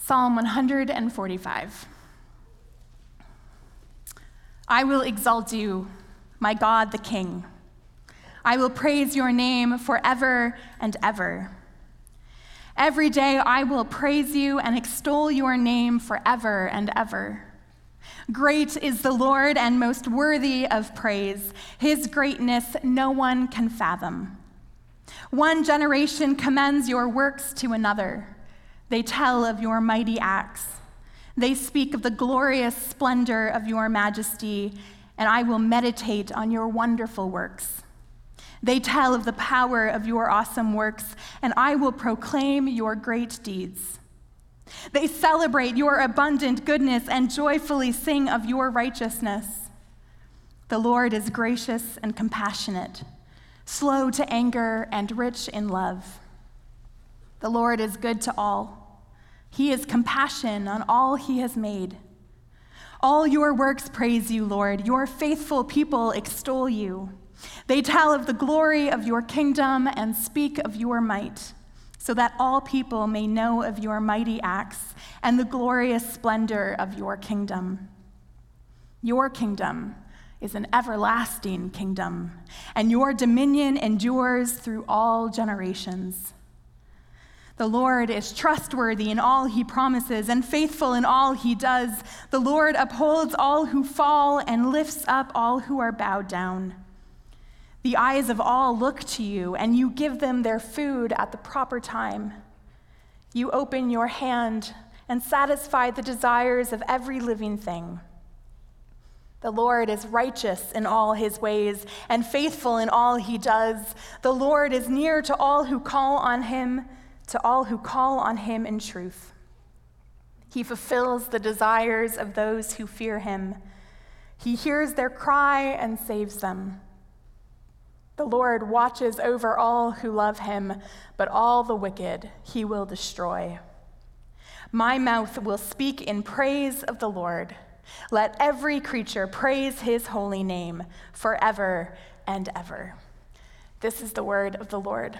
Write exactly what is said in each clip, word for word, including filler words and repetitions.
Psalm one forty-five. I will exalt you, my God the King. I will praise your name forever and ever. Every day I will praise you and extol your name forever and ever. Great is the Lord and most worthy of praise. His greatness no one can fathom. One generation commends your works to another. They tell of your mighty acts. They speak of the glorious splendor of your majesty, and I will meditate on your wonderful works. They tell of the power of your awesome works, and I will proclaim your great deeds. They celebrate your abundant goodness and joyfully sing of your righteousness. The Lord is gracious and compassionate, slow to anger and rich in love. The Lord is good to all. He is compassion on all he has made. All your works praise you, Lord. Your faithful people extol you. They tell of the glory of your kingdom and speak of your might, so that all people may know of your mighty acts and the glorious splendor of your kingdom. Your kingdom is an everlasting kingdom, and your dominion endures through all generations. The Lord is trustworthy in all he promises and faithful in all he does. The Lord upholds all who fall and lifts up all who are bowed down. The eyes of all look to you, and you give them their food at the proper time. You open your hand and satisfy the desires of every living thing. The Lord is righteous in all his ways and faithful in all he does. The Lord is near to all who call on him, to all who call on him in truth. He fulfills the desires of those who fear him. He hears their cry and saves them. The Lord watches over all who love him, but all the wicked he will destroy. My mouth will speak in praise of the Lord. Let every creature praise his holy name forever and ever. This is the word of the Lord.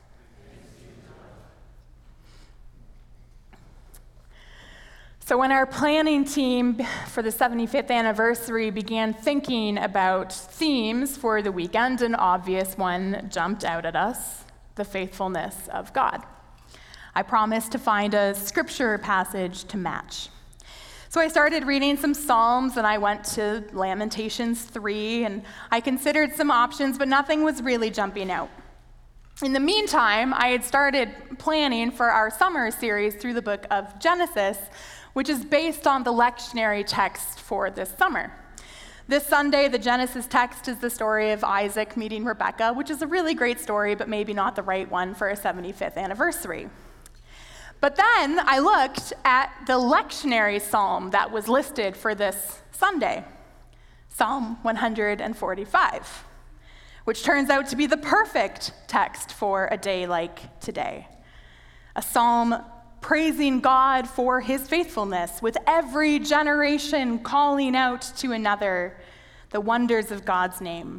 So when our planning team for the seventy-fifth anniversary began thinking about themes for the weekend, an obvious one jumped out at us: the faithfulness of God. I promised to find a scripture passage to match. So I started reading some Psalms, and I went to Lamentations three, and I considered some options, but nothing was really jumping out. In the meantime, I had started planning for our summer series through the book of Genesis, which is based on the lectionary text for this summer. This Sunday, the Genesis text is the story of Isaac meeting Rebekah, which is a really great story, but maybe not the right one for a seventy-fifth anniversary. But then I looked at the lectionary psalm that was listed for this Sunday, Psalm one forty-five, which turns out to be the perfect text for a day like today. A psalm praising God for his faithfulness, with every generation calling out to another the wonders of God's name.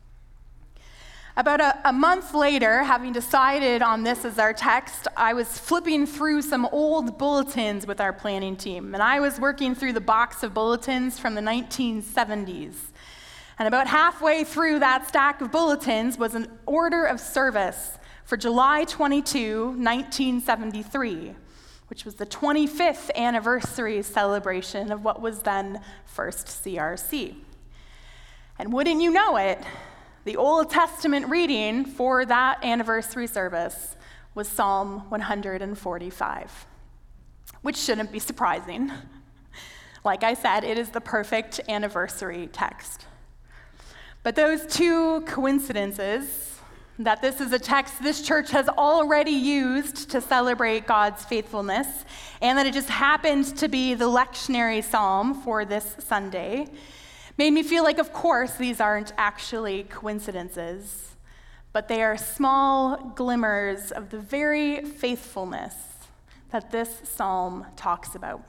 About a, a month later, having decided on this as our text, I was flipping through some old bulletins with our planning team, and I was working through the box of bulletins from the nineteen seventies. And about halfway through that stack of bulletins was an order of service for July twenty-second, nineteen seventy-three, which was the twenty-fifth anniversary celebration of what was then First C R C. And wouldn't you know it, the Old Testament reading for that anniversary service was Psalm one forty-five, which shouldn't be surprising. Like I said, it is the perfect anniversary text. But those two coincidences, that this is a text this church has already used to celebrate God's faithfulness, and that it just happened to be the lectionary psalm for this Sunday, made me feel like, of course, these aren't actually coincidences, but they are small glimmers of the very faithfulness that this psalm talks about.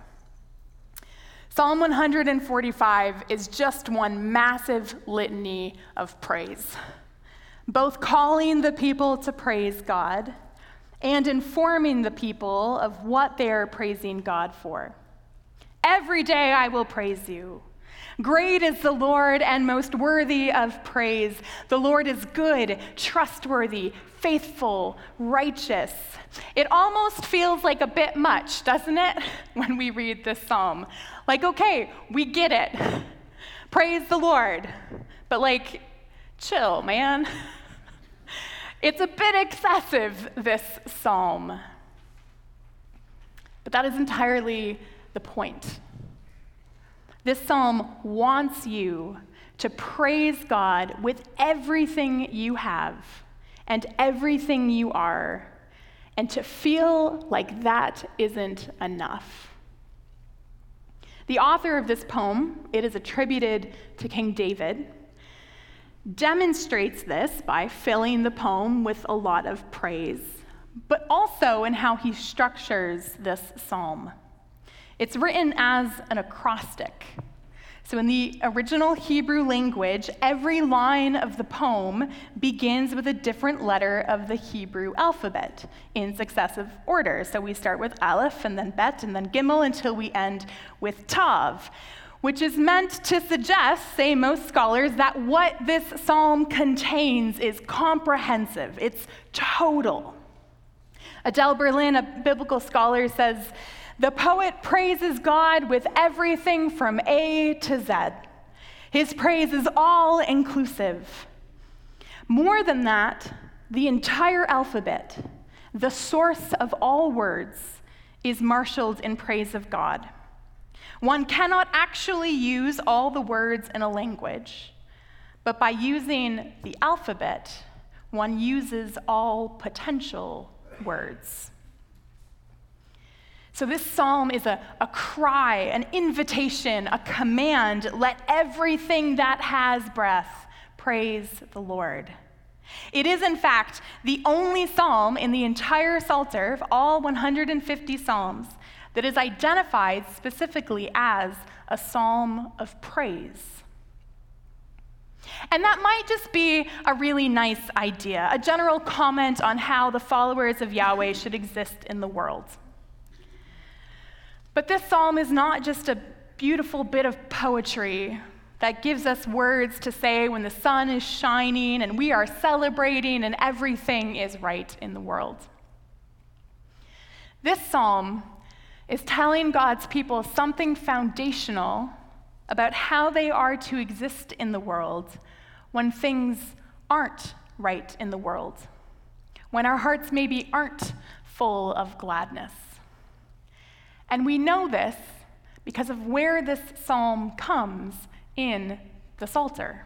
Psalm one forty-five is just one massive litany of praise, both calling the people to praise God and informing the people of what they are praising God for. Every day I will praise you. Great is the Lord and most worthy of praise. The Lord is good, trustworthy, faithful, righteous. It almost feels like a bit much, doesn't it, when we read this psalm? Like, okay, we get it. Praise the Lord. But like, chill, man. It's a bit excessive, this psalm. But that is entirely the point. This psalm wants you to praise God with everything you have and everything you are, and to feel like that isn't enough. The author of this poem, it is attributed to King David, demonstrates this by filling the poem with a lot of praise, but also in how he structures this psalm. It's written as an acrostic. So in the original Hebrew language, every line of the poem begins with a different letter of the Hebrew alphabet in successive order. So we start with Aleph, and then Bet, and then Gimel, until we end with Tav, which is meant to suggest, say most scholars, that what this psalm contains is comprehensive. It's total. Adele Berlin, a biblical scholar, says, "The poet praises God with everything from A to Z. His praise is all-inclusive. More than that, the entire alphabet, the source of all words, is marshaled in praise of God. One cannot actually use all the words in a language, but by using the alphabet, one uses all potential words." So this psalm is a, a cry, an invitation, a command. Let everything that has breath praise the Lord. It is, in fact, the only psalm in the entire Psalter, of all one hundred fifty psalms, that is identified specifically as a psalm of praise. And that might just be a really nice idea, a general comment on how the followers of Yahweh should exist in the world. But this psalm is not just a beautiful bit of poetry that gives us words to say when the sun is shining and we are celebrating and everything is right in the world. This psalm is telling God's people something foundational about how they are to exist in the world when things aren't right in the world, when our hearts maybe aren't full of gladness. And we know this because of where this psalm comes in the Psalter.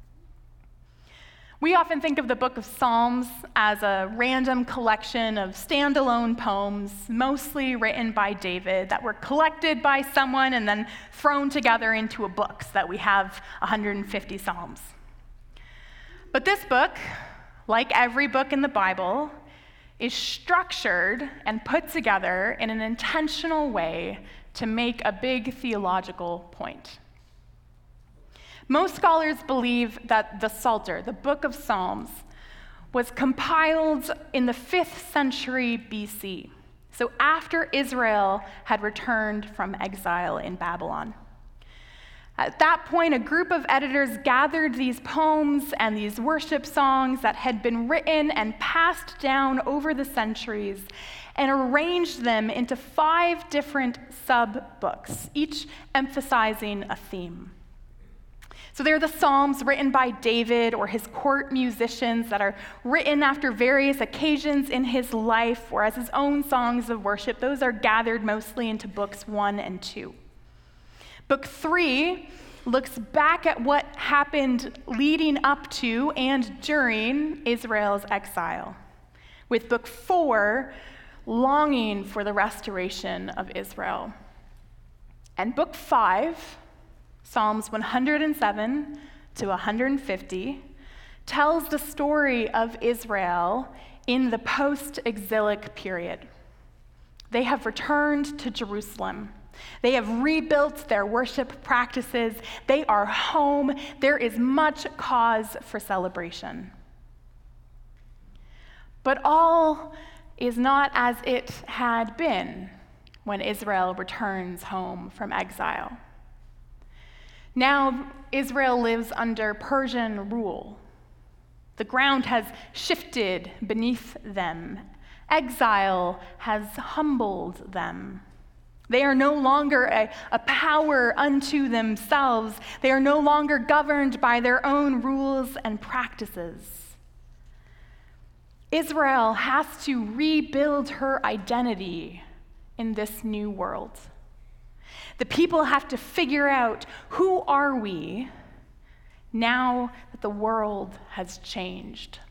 We often think of the book of Psalms as a random collection of standalone poems, mostly written by David, that were collected by someone and then thrown together into a book so that we have one hundred fifty psalms. But this book, like every book in the Bible, is structured and put together in an intentional way to make a big theological point. Most scholars believe that the Psalter, the book of Psalms, was compiled in the fifth century B C, so after Israel had returned from exile in Babylon. At that point, a group of editors gathered these poems and these worship songs that had been written and passed down over the centuries and arranged them into five different sub-books, each emphasizing a theme. So they're the Psalms written by David or his court musicians that are written after various occasions in his life, or as his own songs of worship. Those are gathered mostly into books one and two. Book three looks back at what happened leading up to and during Israel's exile, with book four longing for the restoration of Israel. And book five, Psalms one hundred seven to one hundred fifty, tells the story of Israel in the post-exilic period. They have returned to Jerusalem. They have rebuilt their worship practices. They are home. There is much cause for celebration. But all is not as it had been when Israel returns home from exile. Now Israel lives under Persian rule. The ground has shifted beneath them. Exile has humbled them. They are no longer a, a power unto themselves. They are no longer governed by their own rules and practices. Israel has to rebuild her identity in this new world. The people have to figure out, who are we now that the world has changed?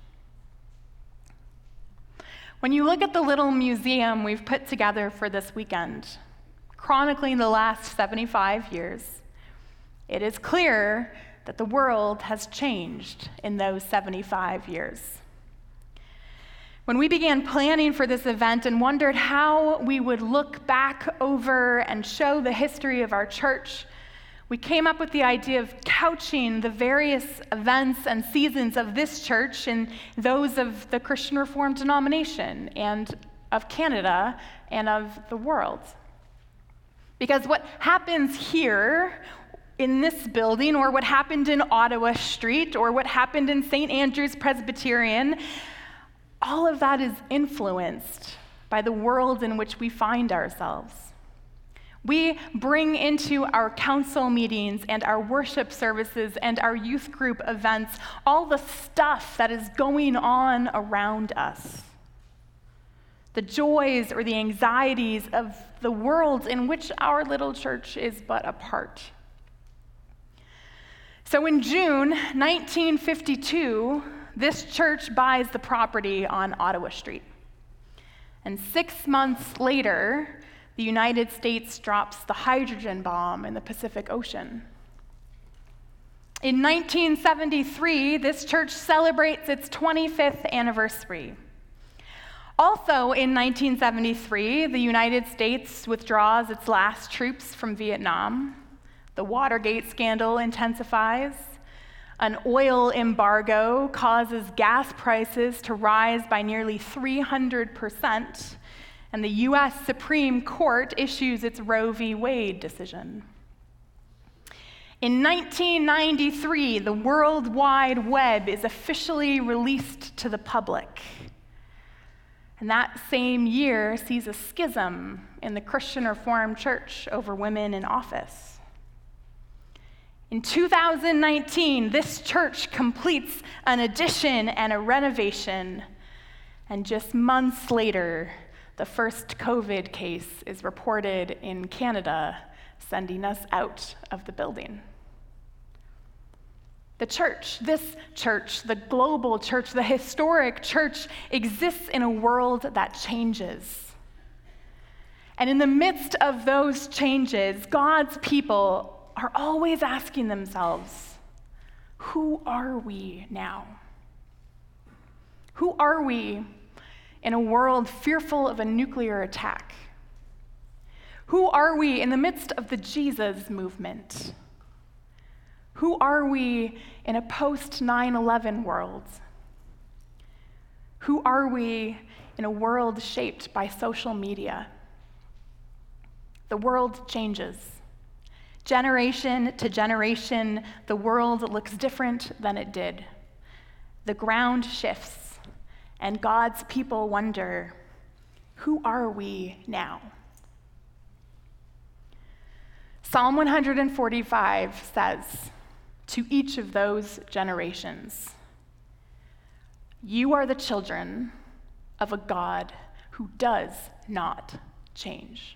When you look at the little museum we've put together for this weekend, chronicling the last seventy-five years, it is clear that the world has changed in those seventy-five years. When we began planning for this event and wondered how we would look back over and show the history of our church, we came up with the idea of couching the various events and seasons of this church in those of the Christian Reformed denomination and of Canada and of the world. Because what happens here in this building, or what happened in Ottawa Street, or what happened in Saint Andrew's Presbyterian, all of that is influenced by the world in which we find ourselves. We bring into our council meetings and our worship services and our youth group events all the stuff that is going on around us. The joys or the anxieties of the world in which our little church is but a part. So in June nineteen fifty-two, this church buys the property on Ottawa Street. And six months later, the United States drops the hydrogen bomb in the Pacific Ocean. In nineteen seventy-three, this church celebrates its twenty-fifth anniversary. Also in nineteen seventy-three, the United States withdraws its last troops from Vietnam. The Watergate scandal intensifies. An oil embargo causes gas prices to rise by nearly three hundred percent, and the U S Supreme Court issues its Roe v. Wade decision. In nineteen ninety-three, the World Wide Web is officially released to the public. And that same year sees a schism in the Christian Reformed Church over women in office. In two thousand nineteen, this church completes an addition and a renovation, and just months later, the first COVID case is reported in Canada, sending us out of the building. The church, this church, the global church, the historic church, exists in a world that changes. And in the midst of those changes, God's people are always asking themselves, who are we now? Who are we in a world fearful of a nuclear attack? Who are we in the midst of the Jesus movement? Who are we in a post nine eleven world? Who are we in a world shaped by social media? The world changes. Generation to generation, the world looks different than it did. The ground shifts, and God's people wonder, who are we now? Psalm one forty-five says, to each of those generations, you are the children of a God who does not change.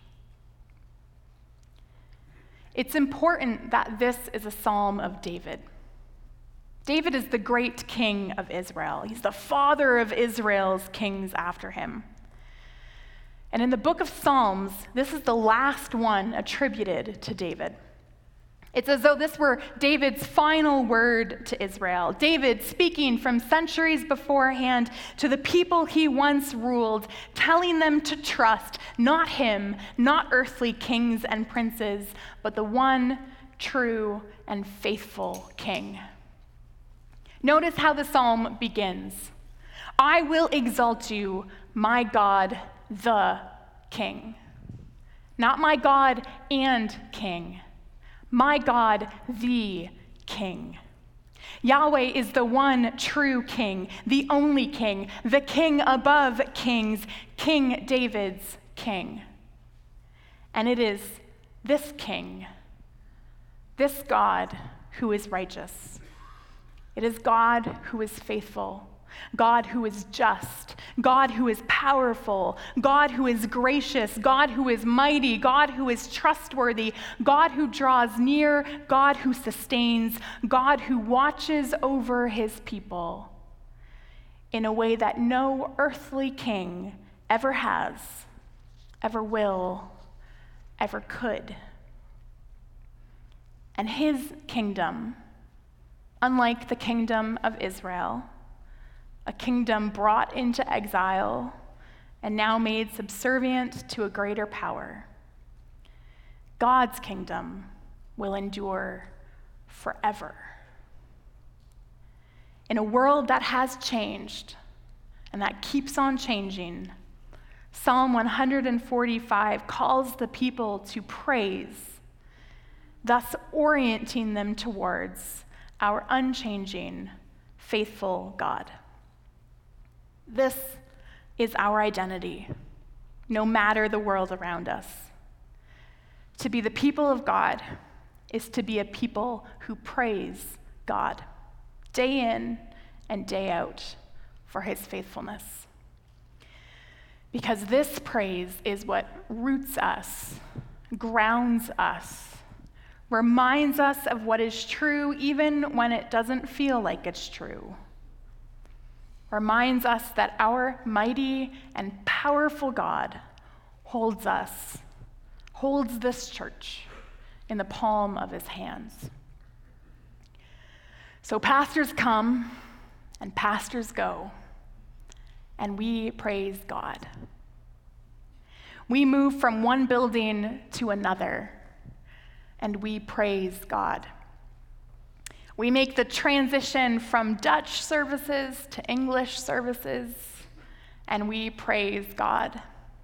It's important that this is a psalm of David. David is the great king of Israel. He's the father of Israel's kings after him. And in the book of Psalms, this is the last one attributed to David. It's as though this were David's final word to Israel. David speaking from centuries beforehand to the people he once ruled, telling them to trust not him, not earthly kings and princes, but the one true and faithful king. Notice how the psalm begins. I will exalt you, my God, the King. Not my God and King. My God, the King. Yahweh is the one true King, the only King, the King above kings, King David's King. And it is this King, this God who is righteous. It is God who is faithful, God who is just, God who is powerful, God who is gracious, God who is mighty, God who is trustworthy, God who draws near, God who sustains, God who watches over his people in a way that no earthly king ever has, ever will, ever could. And his kingdom, unlike the kingdom of Israel, a kingdom brought into exile and now made subservient to a greater power, God's kingdom will endure forever. In a world that has changed and that keeps on changing, Psalm one forty-five calls the people to praise, thus orienting them towards our unchanging, faithful God. This is our identity, no matter the world around us. To be the people of God is to be a people who praise God day in and day out for his faithfulness. Because this praise is what roots us, grounds us, reminds us of what is true even when it doesn't feel like it's true. Reminds us that our mighty and powerful God holds us, holds this church in the palm of his hands. So pastors come and pastors go, and we praise God. We move from one building to another, and we praise God. We make the transition from Dutch services to English services, and we praise God.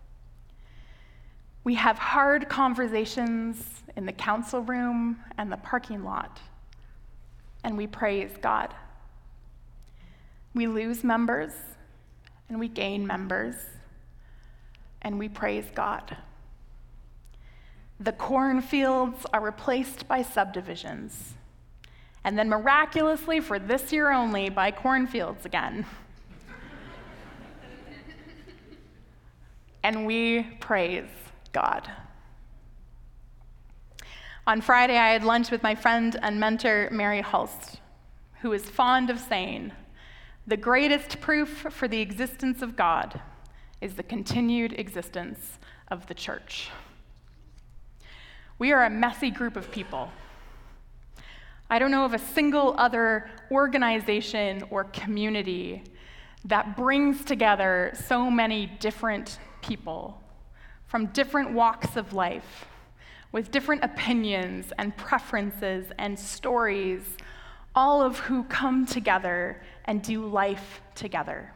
We have hard conversations in the council room and the parking lot, and we praise God. We lose members, and we gain members, and we praise God. The cornfields are replaced by subdivisions, and then miraculously, for this year only, by cornfields again. And we praise God. On Friday, I had lunch with my friend and mentor, Mary Hulst, who is fond of saying, the greatest proof for the existence of God is the continued existence of the church. We are a messy group of people. I don't know of a single other organization or community that brings together so many different people from different walks of life, with different opinions and preferences and stories, all of who come together and do life together.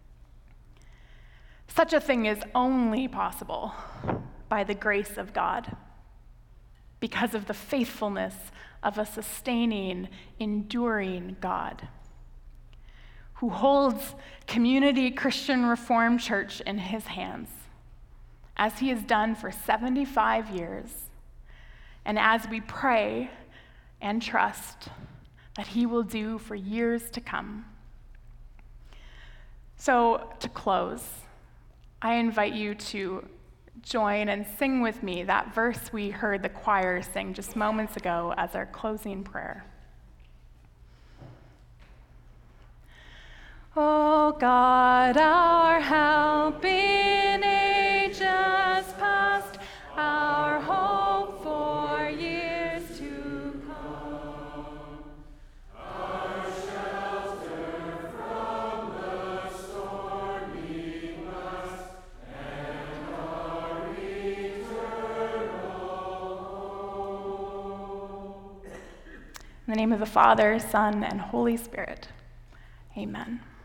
Such a thing is only possible by the grace of God, because of the faithfulness of a sustaining, enduring God who holds Community Christian Reformed Church in his hands, as he has done for seventy-five years, and as we pray and trust that he will do for years to come. So, to close, I invite you to join and sing with me that verse we heard the choir sing just moments ago as our closing prayer. O God, our help in ages past, our hope for years to come, our shelter from the stormy blast, and our eternal hope. In the name of the Father, Son, and Holy Spirit, amen.